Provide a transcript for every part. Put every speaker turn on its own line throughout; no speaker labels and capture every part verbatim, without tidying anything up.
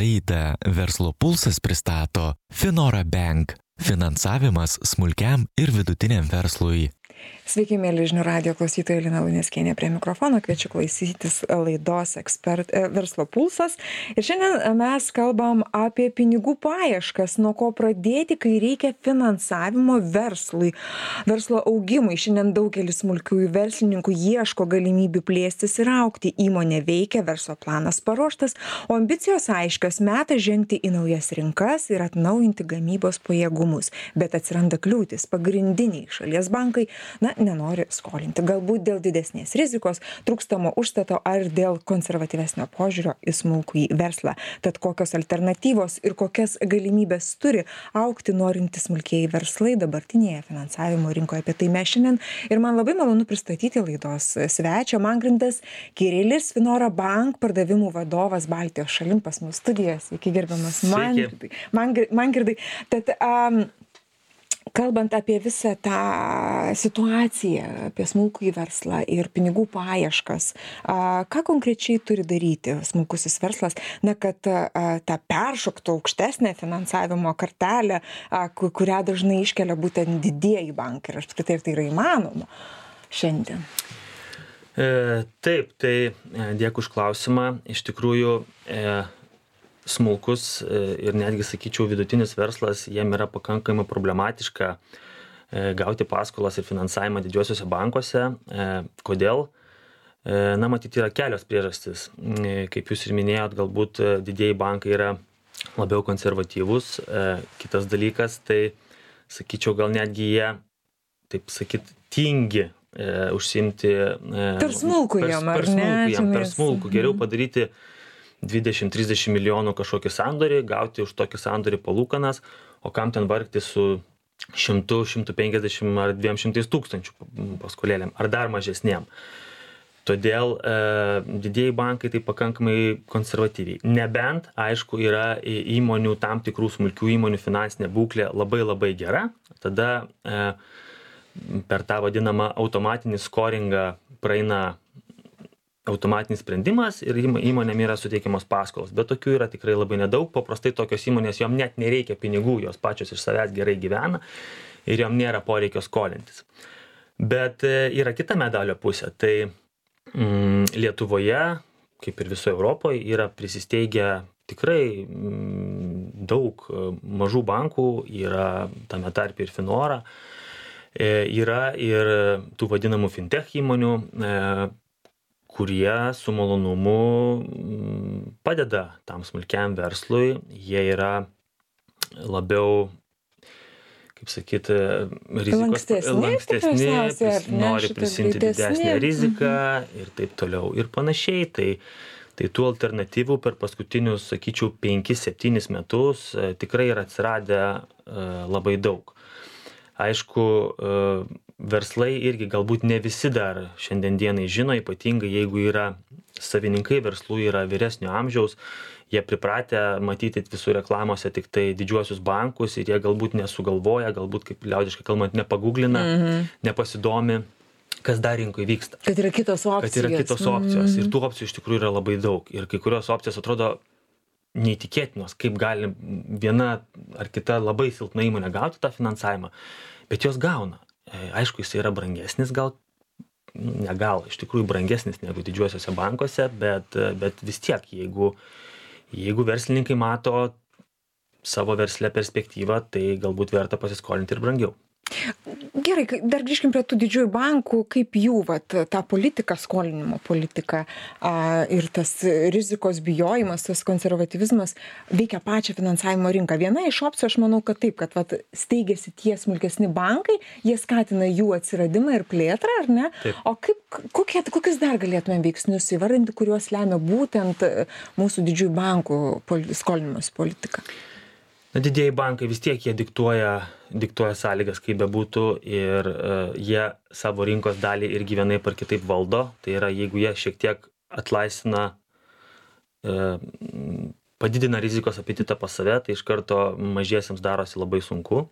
Laidą Verslo pulsas pristato Finora Bank – finansavimas smulkiam ir vidutiniam verslui.
Sveiki, mėly žinių radijo klausytojai, Lina Luneckienė prie mikrofono, kviečiu klausytis laidos ekspert, Verslo pulsas. Ir šiandien mes kalbam apie pinigų paieškas, nuo ko pradėti, kai reikia finansavimo verslui, verslo augimui. Šiandien daugelis smulkiųjų verslininkų ieško galimybių plėstis ir augti. Įmonė veikia, verslo planas paruoštas, o ambicijos aiškios, metas žengti į naujas rinkas ir atnaujinti gamybos pajėgumus. Bet atsiranda kliūtis, pagrindiniai šalies bankai na, nenori skolinti. Galbūt dėl didesnės rizikos, trūkstamo užstato ar dėl konservatyvesnio požiūrio į smulkųjį verslą. Tad kokios alternatyvos ir kokias galimybės turi augti norintys smulkieji verslai dabartinėje finansavimo rinkoje. Apie tai mes šiandien ir man labai malonu pristatyti laidos svečio. Mangirdas Kirilis, Finora Bank pardavimų vadovas Baltijos šalim pas mus studijoje. Sveiki, gerbiamas Mangirdai. Mangirdai. Tad, um, kalbant apie visą tą situaciją, apie smulkųjį verslą ir pinigų paieškas, ką konkrečiai turi daryti smulkusis verslas, na, kad tą peršoktų aukštesnę finansavimo kartelę, kurią dažnai iškelia būtent didieji bankai. Ir apskritai tai yra įmanoma šiandien.
E, taip, tai dėkui už klausimą. Iš tikrųjų, e, smulkus ir netgi, sakyčiau, vidutinis verslas, jiem yra pakankamai problematiška gauti paskolas ir finansavimą didžiuosiuose bankuose. Kodėl? Na, matyti, yra kelios priežastys. Kaip jūs ir minėjot, galbūt didieji bankai yra labiau konservatyvūs. Kitas dalykas, tai, sakyčiau, gal netgi jie, taip sakyt, tingi užsiimti
per smulkų jam, ar ne?
Per smulkų. Geriau padaryti dvidešimt trisdešimt milijonų kažkokį sandorį, gauti už tokį sandorį palūkanas, o kam ten vargti su šimtu, šimtu penkiasdešimt ar dviem šimtais tūkstančių paskolėlėm, ar dar mažesnėm. Todėl e, didieji bankai tai pakankamai konservatyviai. Nebent, aišku, yra įmonių, tam tikrų smulkių įmonių finansinė būklė labai labai gera, tada e, per tą vadinamą automatinį skoringą praeina automatinis sprendimas ir įmonėm yra suteikiamos paskolos. Bet tokių yra tikrai labai nedaug. Paprastai tokios įmonės, jom net nereikia pinigų, jos pačios iš savęs gerai gyvena ir jom nėra poreikio skolintis. Bet yra kita medalio pusė. Tai mm, Lietuvoje, kaip ir visoje Europoje, yra prisisteigę tikrai mm, daug mažų bankų, yra tame tarpe ir Finora, e, yra ir tų vadinamų fintech įmonių, e, kurie su malonumu padeda tam smulkiam verslui. Jie yra labiau, kaip sakyti, rizikos lankstesni, pris, nori prisimti didesnę riziką ir taip toliau ir panašiai. Tai, tai tų alternatyvų per paskutinius, sakyčiau, penkis septynis metus tikrai yra atsiradę labai daug. Aišku, verslai irgi galbūt ne visi dar šiandien dienai žino, ypatingai jeigu yra savininkai verslų, yra vyresnio amžiaus, jie pripratę matyti visų reklamose tik tai didžiuosius bankus ir jie galbūt nesugalvoja, galbūt, kaip liaudiškai kalbant, nepagooglina, mm-hmm. nepasidomi, kas dar rinkoje vyksta.
Kad yra kitos opcijos.
Kad yra kitos opcijos. Mm-hmm. Ir tų opcijų iš tikrųjų yra labai daug. Ir kai kurios opcijos atrodo neįtikėtinos, kaip gali viena ar kita labai silpna įmonė gauti tą finansavimą, bet jos gauna. Aišku, jis yra brangesnis, gal, ne gal, iš tikrųjų brangesnis negu didžiuosiuose bankuose, bet, bet vis tiek, jeigu, jeigu verslininkai mato savo versle perspektyvą, tai galbūt verta pasiskolinti ir brangiau.
Gerai, dar grįžkim prie tų didžiųjų bankų, kaip jų vat, tą politiką, skolinimo politiką a, ir tas rizikos bijojimas, tas konservatyvizmas veikia pačią finansavimo rinką. Viena iš opcijų, aš manau, kad taip, kad vat, steigėsi tie smulkesni bankai, jie skatina jų atsiradimą ir plėtrą, ar ne? Taip. O kaip, kokie, kokius dar galėtume veiksnius įvardinti, kuriuos lemia būtent mūsų didžiųjų bankų pol, skolinimas politika?
Na, didieji bankai vis tiek jie diktuoja, diktuoja sąlygas, kaip bebūtų, ir uh, jie savo rinkos dalį irgi vienaip ar kitaip valdo. Tai yra, jeigu jie šiek tiek atlaisvina, uh, padidina rizikos apetitą pas save, tai iš karto mažiesiems darosi labai sunku.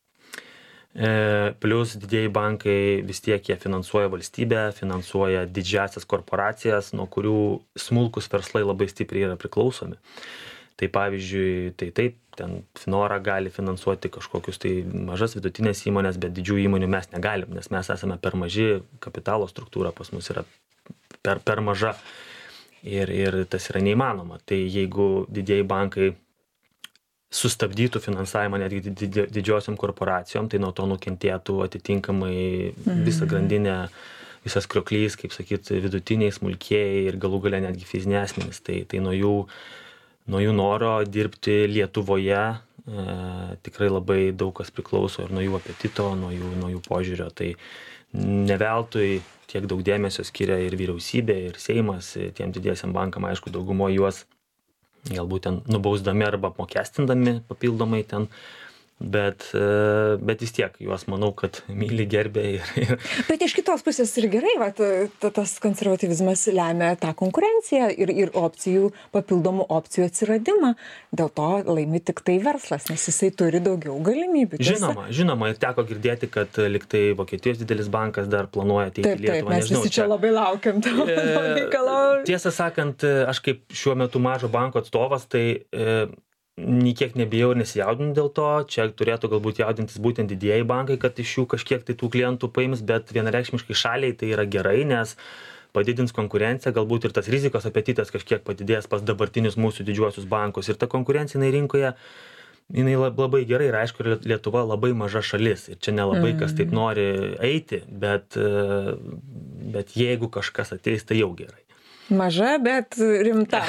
E, plus didieji bankai vis tiek jie finansuoja valstybę, finansuoja didžiasias korporacijas, nuo kurių smulkus verslai labai stipriai yra priklausomi. Tai pavyzdžiui, tai taip, ten Finora gali finansuoti kažkokius tai mažas vidutinės įmonės, bet didžiųjų įmonių mes negalim, nes mes esame per maži, kapitalo struktūra pas mus yra per, per maža ir, ir tas yra neįmanoma. Tai jeigu didieji bankai sustabdytų finansavimą netgi didžiosiom korporacijom, tai nuo to nukentėtų atitinkamai visą grandinę, visas krioklys, kaip sakyti, vidutiniai, smulkieji ir galų gale netgi fiziniai asmenys. Tai, tai nuo jų Nuo jų noro dirbti Lietuvoje e, tikrai labai daug kas priklauso ir nuo jų apetito, nuo jų, nuo jų požiūrio. Tai ne veltui tiek daug dėmesio skiria ir vyriausybė, ir Seimas tiem didiesiam bankam, aišku, daugumo juos galbūt ten nubausdami arba apmokestindami papildomai ten. Bet, bet vis tiek juos manau, kad myli, gerbė. Ir, ir...
Bet iš kitos pusės ir gerai, va, tas konservatyvizmas lemia tą konkurenciją ir, ir opcijų, papildomų opcijų atsiradimą. Dėl to laimi tik tai verslas, nes jisai turi daugiau galimybių. Tiesa?
Žinoma, žinoma, ir teko girdėti, kad liktai Vokietijos didelis bankas dar planuoja ateiti į Lietuvą.
Taip, mes
Nežinau,
visi čia labai laukiam to reikalo.
Tiesą sakant, aš kaip šiuo metu mažo banko atstovas, tai e, nikiek nebijau ir nesijaudinu dėl to. Čia turėtų galbūt jaudintis būtent didieji bankai, kad iš jų kažkiek tai tų klientų paims, bet vienareikšmiškai šaliai tai yra gerai, nes padidins konkurenciją, galbūt ir tas rizikos apetitas kažkiek padidės pas dabartinius mūsų didžiuosius bankus. Ir ta konkurencija jinai rinkoje, jinai labai gerai ir aišku, Lietuva labai maža šalis. Ir čia nelabai kas taip nori eiti, bet, bet jeigu kažkas ateis, tai jau gerai.
Maža, bet rimta.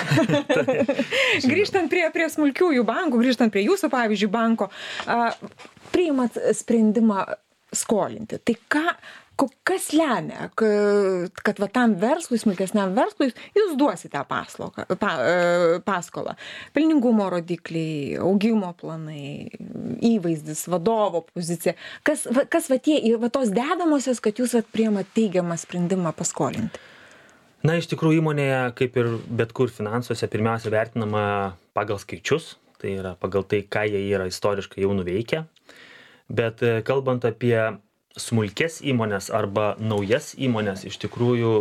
Grįžtant prie, prie smulkiųjų bankų, grįžtant prie jūsų, pavyzdžiui, banko, a, priimat sprendimą skolinti. Tai ką, kas lemia, kad, kad va tam verslui, smulkesniam verslui, jūs duosite paslaugą, pa, paskolą? Pelningumo rodikliai, augimo planai, įvaizdis, vadovo pozicija. Kas, kas va tie, va tos dedamosios, kad jūs va priimat teigiamą sprendimą paskolinti?
Na, iš tikrųjų įmonėje, kaip ir bet kur finansuose, pirmiausia vertinama pagal skaičius, tai yra pagal tai, ką jie yra istoriškai jau nuveikę. Bet kalbant apie smulkes įmonės arba naujas įmonės, iš tikrųjų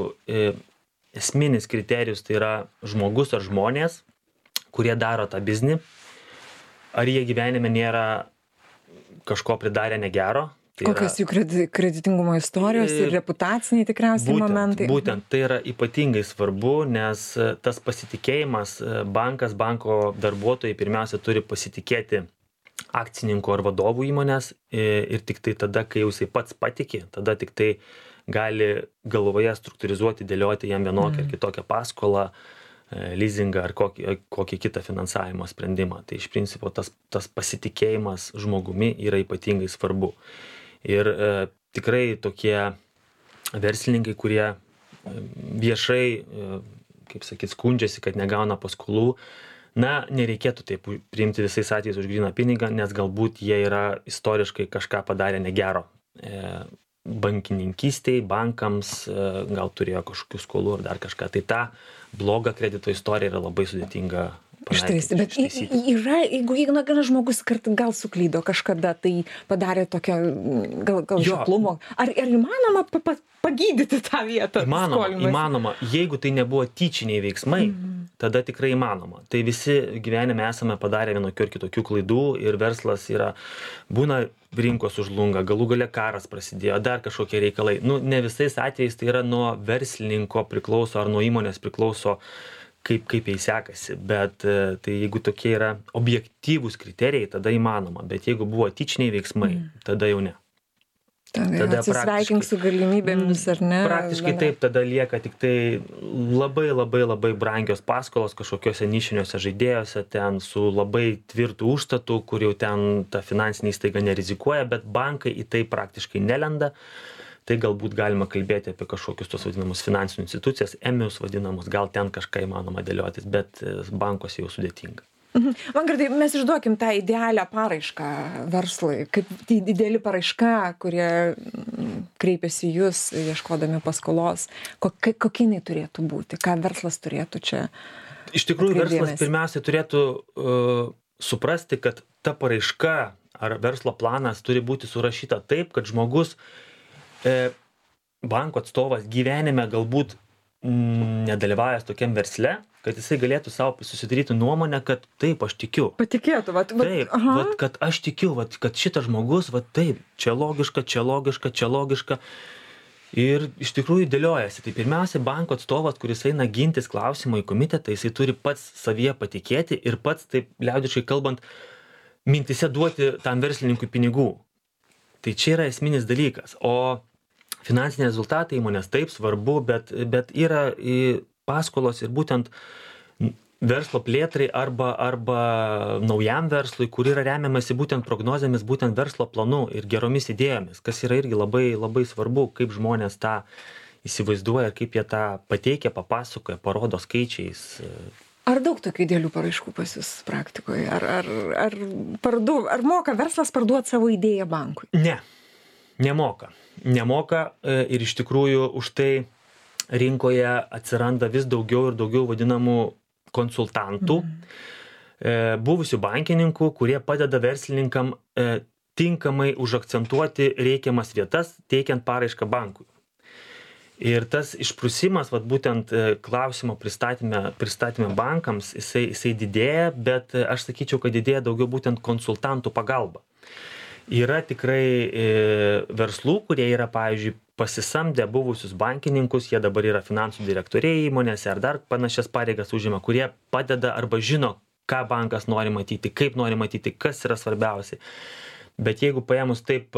esminis kriterijus tai yra žmogus ar žmonės, kurie daro tą biznį, ar jie gyvenime nėra kažko pridarę negero. Tai
kokios jų kreditingumo istorijos ir reputaciniai tikriausiai
būtent,
momentai?
Būtent, tai yra ypatingai svarbu, nes tas pasitikėjimas, bankas, banko darbuotojai pirmiausia turi pasitikėti akcininkų ar vadovų įmonės ir tik tai tada, kai jau jisai pats patikė, tada tik tai gali galvoje struktūrizuoti, dėlioti jam vienokią mm. ar kitokią paskolą, leasingą ar kokį, kokį kitą finansavimo sprendimą. Tai iš principo tas, tas pasitikėjimas žmogumi yra ypatingai svarbu. Ir e, tikrai tokie verslininkai, kurie viešai, e, kaip sakyt, skundžiasi, kad negauna paskolų, na, nereikėtų taip priimti visais atvejais už gryną pinigą, nes galbūt jie yra istoriškai kažką padarę negero. E, bankininkystėj, bankams, e, gal turėjo kažkokių skolų ar dar kažką. Tai ta bloga kredito istorija yra labai sudėtinga.
Ištaisyti, bet yra, jeigu jeigu žmogus kart gal suklydo kažkada, tai padarė tokią gal, gal žaklumo. Ar, ar įmanoma pa, pa, pagydyti tą vietą?
Įmanoma, įmanoma. Jeigu tai nebuvo tyčiniai veiksmai, mm. tada tikrai įmanoma. Tai visi gyvenime esame padarę vienokių ir kitokių klaidų ir verslas yra, būna rinkos užlunga, galų gale karas prasidėjo, dar kažkokie reikalai. Nu, ne visais atvejais tai yra nuo verslininko priklauso ar nuo įmonės priklauso, kaip, kaip jai sekasi, bet tai jeigu tokie yra objektyvūs kriterijai, tada įmanoma, bet jeigu buvo tyčiniai veiksmai, mm. tada jau ne.
Tada atsisveikink su galimybėmis, ar ne?
Praktiškai taip, tada lieka tik tai labai labai labai brangios paskolos kažkokiuose nišiniuose žaidėjuose, ten su labai tvirtų užstatų, kur jau ten ta finansinė įstaiga nerizikuoja, bet bankai į tai praktiškai nelenda. Tai galbūt galima kalbėti apie kažkokius tos vadinamus finansinių institucijas, emius vadinamus, gal ten kažką įmanoma dėliotis, bet bankos jau sudėtinga.
Mhm. Vangardai, mes išduokim tą idealią paraišką verslui, kaip tai ideali paraiška, kurie kreipiasi jūs, ieškodami paskolos, kokia, kokia jinai turėtų būti, ką verslas turėtų čia?
Iš tikrųjų, verslas pirmiausia turėtų uh, suprasti, kad ta paraiška ar verslo planas turi būti surašyta taip, kad žmogus banko atstovas gyvenime galbūt nedalyvavęs tokiam versle, kad jisai galėtų savo susidaryti nuomonę, kad taip, aš tikiu.
Patikėtų, vat, vat,
Taip,
aha.
vat, kad aš tikiu, vat, kad šitas žmogus, vat, taip, čia logiška, čia logiška, čia logiška. Ir iš tikrųjų dėliojasi. Tai pirmiausia, banko atstovas, kuris eina gintis klausimo į komitetą, jisai turi pats savyje patikėti ir pats, taip liaudiškai kalbant, mintise duoti tam verslininkui pinigų. Tai čia yra esminis dalykas. O finansiniai rezultatai įmonės taip svarbu, bet, bet yra paskolos ir būtent verslo plėtrai arba, arba naujam verslui, kur yra remiamasi būtent prognozėmis, būtent verslo planu ir geromis idėjomis, kas yra irgi labai, labai svarbu, kaip žmonės tą įsivaizduoja ir kaip jie tą pateikia, papasakoja, parodo skaičiais.
Ar daug tokių dėlių paraiškų pas jūs praktikoje? Ar, ar, ar, pardu, ar moka verslas parduoti savo idėją bankui?
Ne, nemoka. Nemoka ir iš tikrųjų už tai rinkoje atsiranda vis daugiau ir daugiau vadinamų konsultantų, mm. buvusių bankininkų, kurie padeda verslininkam tinkamai užakcentuoti reikiamas vietas, teikiant paraišką bankui. Ir tas išprusimas, vat, būtent klausimo pristatyme, pristatyme bankams, jisai, jisai didėja, bet aš sakyčiau, kad didėja daugiau būtent konsultantų pagalba. Yra tikrai e, verslų, kurie yra, pavyzdžiui, pasisamdę buvusius bankininkus, jie dabar yra finansų direktoriai įmonėse ar dar panašias pareigas užima, kurie padeda arba žino, ką bankas nori matyti, kaip nori matyti, kas yra svarbiausia. Bet jeigu paėmus taip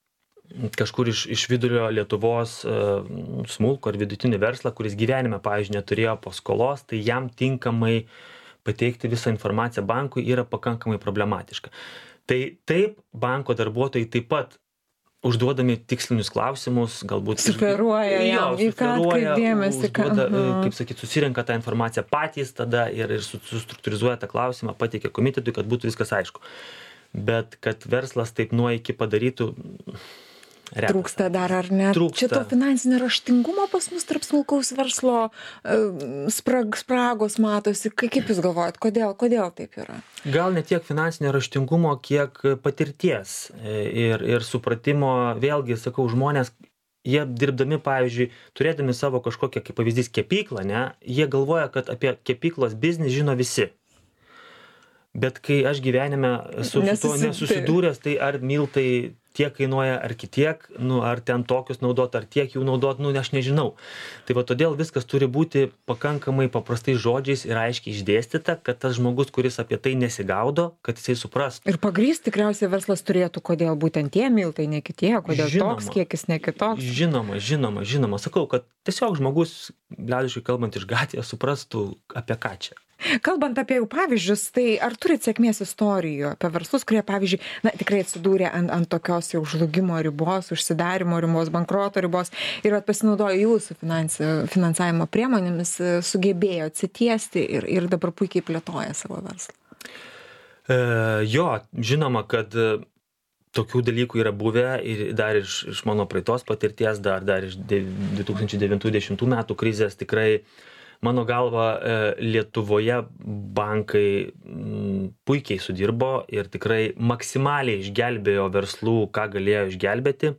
kažkur iš, iš vidurio Lietuvos smulkų ar vidutinį verslą, kuris gyvenime, pavyzdžiui, neturėjo paskolos, tai jam tinkamai pateikti visą informaciją bankui yra pakankamai problematiška. Tai taip, banko darbuotojai taip pat užduodami tikslinius klausimus, galbūt...
Sufleruoja jam, į ką atkreipti dėmesį.
Užduoda, kaip sakyt, susirenka tą informaciją patys tada ir, ir sustruktūrizuoja tą klausimą, pateikia komitetui, kad būtų viskas aišku. Bet kad verslas taip nuo iki padarytų... Retas.
Trūksta dar ar ne?
Trūksta.
Čia to finansinio raštingumo pas mus tarp smulkaus verslo sprag, spragos matosi. Kaip jūs galvojat, kodėl, kodėl taip yra?
Gal ne tiek finansinio raštingumo, kiek patirties ir, ir supratimo. Vėlgi, sakau, žmonės, jie dirbdami, pavyzdžiui, turėdami savo kažkokią, kaip pavyzdys, kepyklą, ne, jie galvoja, kad apie kepyklos biznį žino visi. Bet kai aš gyvenime su, su to nesusidūręs, tai ar miltai tiek kainuoja, ar kitiek, nu, ar ten tokius naudot, ar tiek jų naudot, nu, aš nežinau. Tai va todėl viskas turi būti pakankamai paprastais žodžiais ir aiškiai išdėstyta, kad tas žmogus, kuris apie tai nesigaudo, kad jisai suprastų.
Ir pagrįsti tikriausiai verslas turėtų, kodėl būtent tie miltai, ne kitie, kodėl žinoma, toks kiekis, ne kitoks.
Žinoma, žinoma, žinoma. Sakau, kad tiesiog žmogus, liaudiškai kalbant iš gatvės, suprastų, apie ką čia.
Kalbant apie jų pavyzdžius, tai ar turit sėkmės istorijų apie verslus, kurie, pavyzdžiui, na, tikrai atsidūrė ant, ant tokios jau žlugimo ribos, užsidarimo ribos, bankroto ribos ir pasinaudojo jūsų finansi, finansavimo priemonėmis, sugebėjo atsitiesti ir, ir dabar puikiai plėtoja savo verslą?
E, jo, žinoma, kad tokių dalykų yra buvę ir dar iš, iš mano praeitos patirties, dar, dar iš du tūkstančiai devintų dešimtų metų krizės tikrai mano galva, Lietuvoje bankai puikiai sudirbo ir tikrai maksimaliai išgelbėjo verslų, ką galėjo išgelbėti.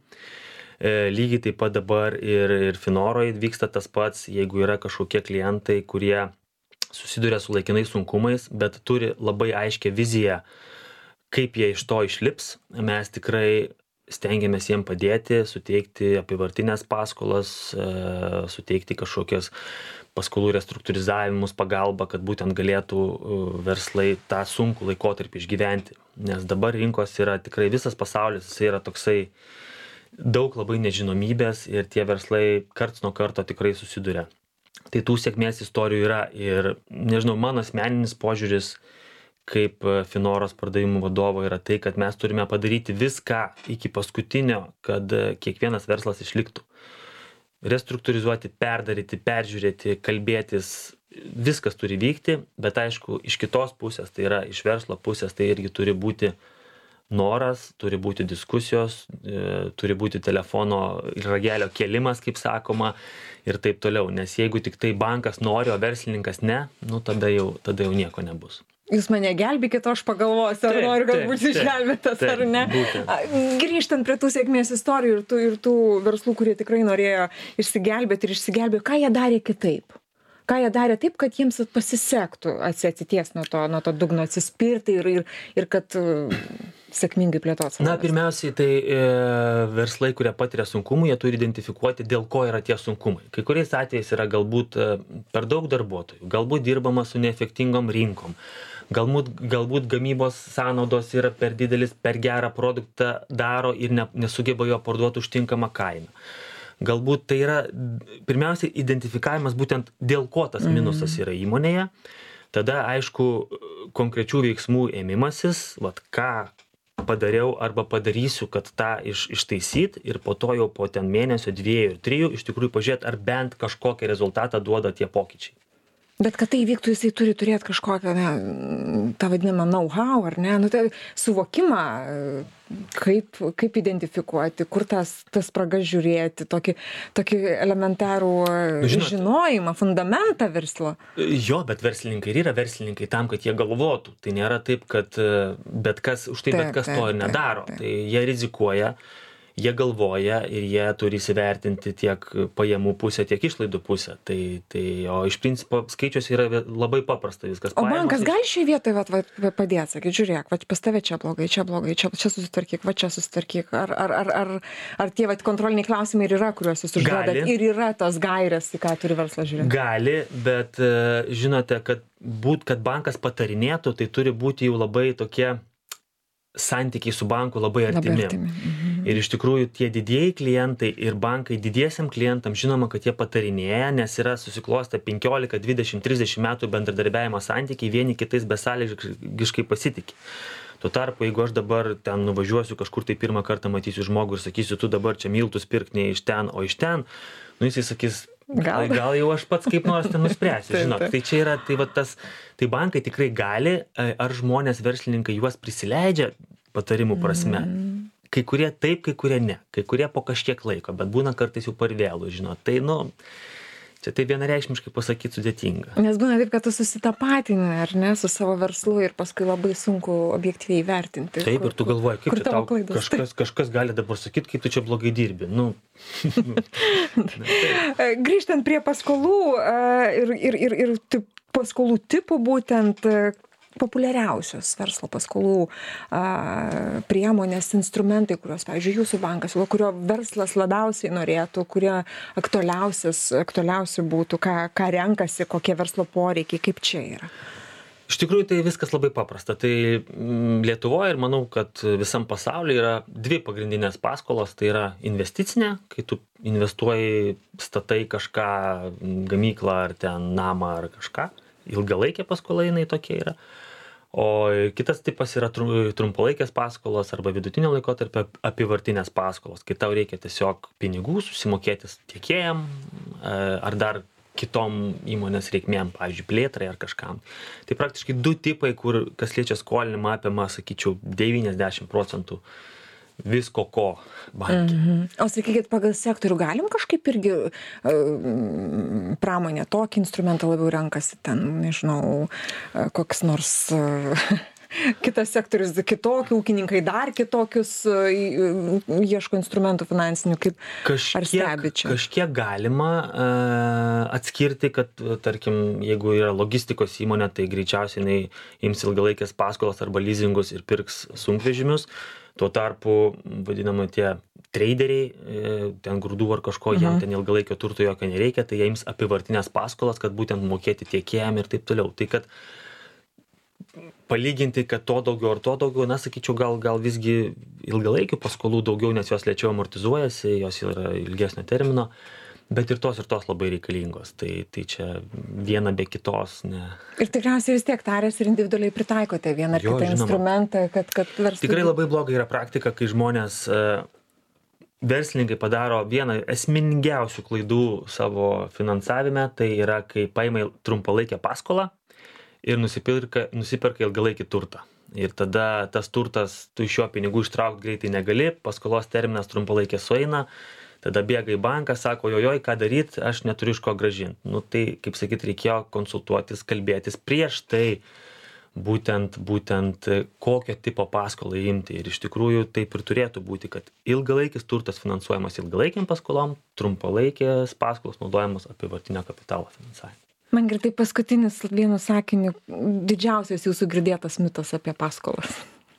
Lygiai taip pat dabar ir, ir Finoroje vyksta tas pats, jeigu yra kažkokie klientai, kurie susiduria su laikinais sunkumais, bet turi labai aiškę viziją, kaip jie iš to išlips. Mes tikrai stengiamės jiem padėti, suteikti apyvartinės paskolas, suteikti kažkokias paskolų restruktūrizavimus, pagalbą, kad būtent galėtų verslai tą sunkų laikotarpį išgyventi. Nes dabar rinkos yra tikrai visas pasaulis, jis yra toksai daug labai nežinomybės ir tie verslai karts nuo karto tikrai susiduria. Tai tų sėkmės istorijų yra ir, nežinau, mano asmeninis požiūris kaip Finoros pardavimų vadovo yra tai, kad mes turime padaryti viską iki paskutinio, kad kiekvienas verslas išliktų. Restruktūrizuoti, perdaryti, peržiūrėti, kalbėtis, viskas turi vykti, bet aišku, iš kitos pusės, tai yra iš verslo pusės, tai irgi turi būti noras, turi būti diskusijos, turi būti telefono ragelio kėlimas, kaip sakoma, ir taip toliau. Nes jeigu tik tai bankas nori, o verslininkas ne, nu tada jau, tada jau nieko nebus.
Jūs mane gelbėkit, o aš pagalvosiu, ar noriu galbūt išgelbėtas ar ne. Būtent. Grįžtant prie tų sėkmės istorijų ir tų, ir tų verslų, kurie tikrai norėjo išsigelbėti ir išsigelbėjo, ką jie darė kitaip? ką jie darė taip, kad jiems pasisektų atsities nuo to, nuo to dugno atsispirti ir, ir, ir kad uh, sėkmingai plėtoti.
Na, pirmiausiai, tai e, verslai, kurie patiria sunkumų, jie turi identifikuoti, dėl ko yra tie sunkumai. Kai kuriais atvejais yra galbūt e, per daug darbuotojų, galbūt dirbama su neefektingom rinkom. Galbūt, galbūt gamybos sąnaudos yra per didelis, per gerą produktą daro ir ne, nesugeba jo parduoti už tinkamą kainą. Galbūt tai yra, pirmiausia, identifikavimas būtent dėl ko tas minusas yra įmonėje. Tada, aišku, konkrečių veiksmų ėmimasis, vat, ką padariau arba padarysiu, kad tą iš, ištaisyt ir po to jau po ten mėnesio, dviejų ir trijų iš tikrųjų pažiūrėti, ar bent kažkokį rezultatą duoda tie pokyčiai.
Bet kad tai vyktų, jisai turi turėti kažkokią, ne, tą vadinamą know-how, ar ne, nu, tai suvokimą, kaip, kaip identifikuoti, kur tas, tas spragas žiūrėti, tokį, tokį elementarų Žinot, žinojimą, fundamentą verslo.
Jo, bet verslininkai ir yra verslininkai tam, kad jie galvotų. Tai nėra taip, kad bet kas, už tai taip, bet kas taip, to ir nedaro. Taip, taip. Tai jie rizikuoja. Jie galvoja ir jie turi įsivertinti tiek pajamų pusę, tiek išlaidų pusę. Tai, tai, o iš principo skaičius yra labai paprasta viskas.
O bankas gali šioje vietoje vat, vat, padėti, sakyti, žiūrėk, vat, pas tave čia blogai, čia blogai, čia, čia susitvarkyk, va čia susitvarkyk. Ar, ar, ar, ar, ar tie vat, kontroliniai klausimai ir yra, kuriuos jūs užduodat, ir yra tos gairės, į ką turi verslas žiūrėti? Gali,
bet žinote, kad būt, kad bankas patarinėtų, tai turi būti jau labai tokie santykiai su banku labai artimi. Labai artimi. Mhm. Ir iš tikrųjų tie didieji klientai ir bankai didiesiam klientam žinoma, kad jie patarinėja, nes yra susiklostę penkiolika, dvidešimt, trisdešimt metų bendradarbiavimo santykiai, vieni kitais besąlygiškai pasitikė. Tuo tarpu, jeigu aš dabar ten nuvažiuosiu kažkur tai pirmą kartą matysiu žmogų ir sakysiu, tu dabar čia miltus pirk ne iš ten, o iš ten, nu jisai sakys, gal, gal jau aš pats kaip nors ten nuspręsiu, žinot. Tai čia yra, tai va tas, tai bankai tikrai gali, ar žmonės, verslininkai juos prisileidžia patarimų prasme. Mm. Kai kurie taip, kai kurie ne. Kai kurie po kažkiek laiko, bet būna kartais jau per vėlų, žinot. Tai, nu, čia tai vienareikšmiškai pasakyti sudėtinga.
Nes būna taip, kad tu susitapatini, ar ne, su savo verslu ir paskui labai sunku objektyviai vertinti.
Taip, kur, ir tu galvoji, kaip čia tau kažkas, kažkas gali dabar sakyti, kaip tu čia blogai dirbi. Nu.
Grįžtant prie paskolų ir, ir, ir, ir paskolų tipų būtent, populiariausios verslo paskolų a, priemonės, instrumentai, kuriuos, pavyzdžiui, jūsų bankas, kurio verslas labiausiai norėtų, kurie aktualiausias, aktualiausi būtų, ką, ką renkasi, kokie verslo poreikiai, kaip čia yra?
Iš tikrųjų, tai viskas labai paprasta. Tai Lietuvoje ir manau, kad visam pasaulyje yra dvi pagrindinės paskolos. Tai yra investicinė, kai tu investuoji, statai kažką, gamyklą ar ten namą ar kažką. Ilgalaikė paskola jinai tokia yra. O kitas tipas yra trumpalaikės paskolos arba vidutinio laikotarpio apyvartinės paskolos, kai tau reikia tiesiog pinigų susimokėti tiekėjam ar dar kitom įmonės reikmėm, pavyzdžiui, plėtrai ar kažkam. Tai praktiškai du tipai, kur kas liečia skolinimą apima, sakyčiau, devyniasdešimt procentų visko, ko banke.
Mhm. O sakykit, pagal sektorių galim kažkaip irgi uh, pramonė tokį instrumentą labiau renkasi, ten, nežinau, uh, koks nors uh, kitas sektorius, kitokių ūkininkai dar kitokius uh, ieško instrumentų finansinių, kaip kažkiek, ar stebi čia?
Kažkiek galima uh, atskirti, kad, tarkim, jeigu yra logistikos įmonė, tai greičiausiai jinai ims ilgalaikės paskolas arba leasingus ir pirks sunkvežimius. Tuo tarpu, vadinama, tie traderiai, ten grūdų ar kažko, uh-huh. jiem ten ilgalaikio turto jokio nereikia, tai jiems apyvartinės paskolas, kad būtent mokėti tiekėjam ir taip toliau. Tai kad palyginti, kad to daugiau ar to daugiau, na, sakyčiau, gal, gal visgi ilgalaikių paskolų daugiau, nes jos lėčiau amortizuojasi, jos yra ilgesnio termino. Bet ir tos ir tos labai reikalingos. Tai, tai čia viena be kitos. Ne.
Ir tikriausiai vis tiek tarės ir individualiai pritaikote vieną ar jo, kitą žinoma. Instrumentą, kad, kad verstų.
Tikrai labai blogai yra praktika, kai žmonės, verslininkai padaro vieną esmingiausių klaidų savo finansavime, tai yra, kai paima trumpalaikę paskolą ir nusipirka, nusipirka ilgalaikį turtą. Ir tada tas turtas, tu iš jo pinigų ištraukti greitai negali, paskolos terminas trumpalaikė sueina. Tada bėga į banką, sako, jojoj, ką daryti, aš neturiu iš ko grąžinti. Nu, tai, kaip sakyt, reikėjo konsultuotis, kalbėtis prieš tai, būtent, būtent kokio tipo paskolą imti. Ir iš tikrųjų taip ir turėtų būti, kad ilgalaikis turtas finansuojamas ilgalaikiam paskolom, trumpalaikės paskolos naudojamos apyvartinio kapitalo finansavimui.
Man greitai paskutinis vienu sakiniu, didžiausias jūsų girdėtas mitas apie paskolas.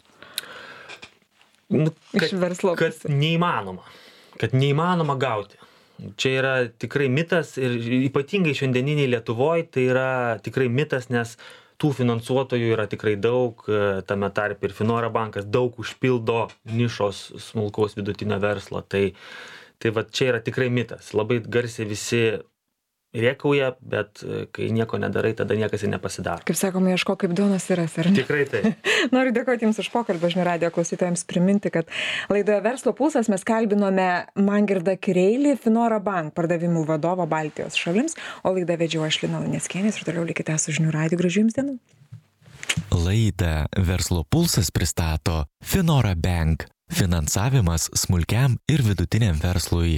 Nu, kad,
Iš verslo
kad
pusės.
neįmanoma. Kad neįmanoma gauti. Čia yra tikrai mitas ir ypatingai šiandieniniai Lietuvoje tai yra tikrai mitas, nes tų finansuotojų yra tikrai daug, tame tarpe ir Finora bankas daug užpildo nišos smulkaus vidutinio verslo. Tai, tai va čia yra tikrai mitas. Labai garsiai visi rėkauja, bet kai nieko nedarai, tada niekas ir nepasidaro.
Kaip sakoma, ieško kaip duonos yra, ar ne?
Tikrai tai.
Noriu dėkoti Jums už pokalbį, žinių radijo klausytojams priminti, kad laidoje Verslo pulsas mes kalbinome Mangirdą Kireilį, Finora Bank pardavimų vadovo Baltijos šalims, o laidą vedžiau aš Lina Luneckienė ir toliau likite su žinių radiju. Gražių Jums dienų.
Laidą Verslo pulsas pristato Finora Bank. Finansavimas smulkiam ir vidutiniam verslui.